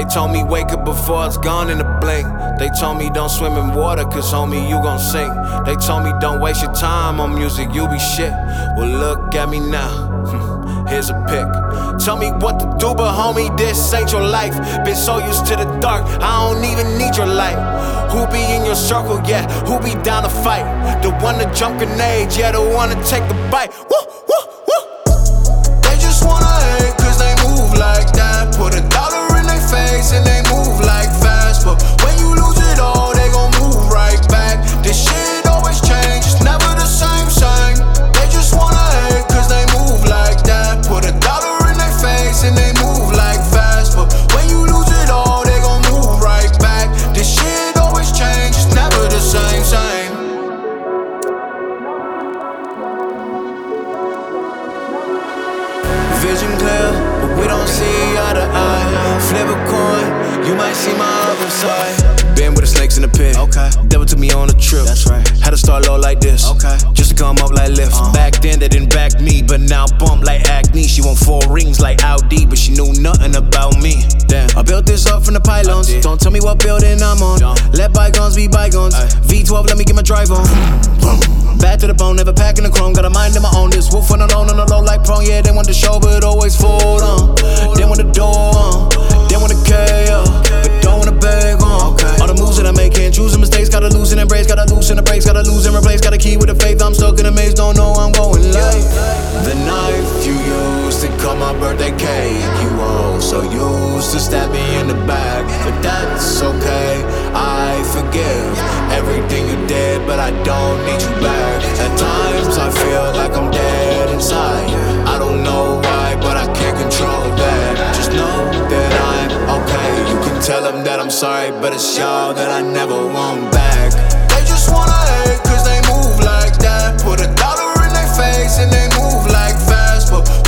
They told me wake up before it's gone in a blink. They told me don't swim in water, cause homie, you gon' sink. They told me don't waste your time on music, you be shit. Well, look at me now. Here's a pic. Tell me what to do, but homie, this ain't your life. Been so used to the dark, I don't even need your light. Who be in your circle, yeah, who be down to fight? The one to jump grenades, yeah, the one to take the bite. Woo, woo, woo. They just wanna hate, cause they move like that. Put $1 in their face and they move like fast. But when you lose it all, they gon' move right back. This shit always change, it's never the same. They just wanna hate, cause they move like that. Put $1 in their face and they move like fast. But when you lose it all, they gon' move right back. This shit always change, it's never the same. Vision clear, but we don't see eye to eye. Flip a coin, you might see my other side. Been with the snakes in the pit, okay. Devil took me on a trip, that's right. Had to start low like this, okay. Just to come up like lift. Back then they didn't back me, but now bump like acne. She want 4 rings like Audi, but she knew nothing about me. Damn, I built this up from the pylons. Don't tell me what building I'm on. Let bygones be bygones. V12, let me get my drive on. Back to the bone, never packing the chrome. Got a mind of my own. This wolf on the low like prone. Yeah, they want the show, but always fold on. They want the door on. They want the KO, but don't wanna beg on. All the moves that I make, can't choose the mistakes. Gotta loosen and embrace, gotta loosen the brakes. Gotta lose and replace, got a key with a faith. I'm stuck in a maze, don't know I'm going late. The knife you used to cut my birthday cake, you also used to stab me in the back. But that's okay, I forgive everything you did, but I don't need you back. At times I feel like I'm dead inside. I don't know why, but I can't control that. Just know that I'm okay. You can tell them that I'm sorry, but it's y'all that I never want back. They just wanna hate, cause they move like that. Put $1 in their face and they move like fast. But